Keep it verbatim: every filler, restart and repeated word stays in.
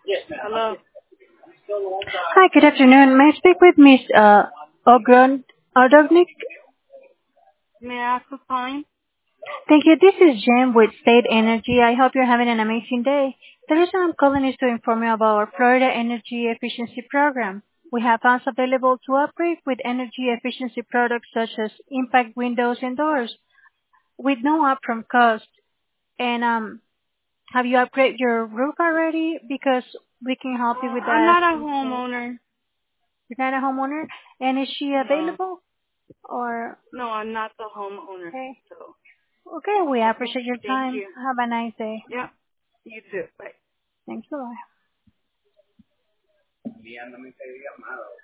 Hello. Hi, good afternoon. May I speak with Miss uh, Ogron Ordovnik? May I ask who's calling? Thank you. This is Jim with State Energy. I hope you're having an amazing day. The reason I'm calling is to inform you about our Florida Energy Efficiency Program. We have funds available to upgrade with energy efficiency products such as impact windows and doors with no upfront cost. And um, have you upgraded your roof already? Because we can help you with I'm that. not a homeowner. You're not a homeowner? And is she No. available? Or, No, I'm not the homeowner. okay. So, Okay, we okay. appreciate your Thank time. you. Have a nice day. Yeah. You too. Bye. Thanks a lot.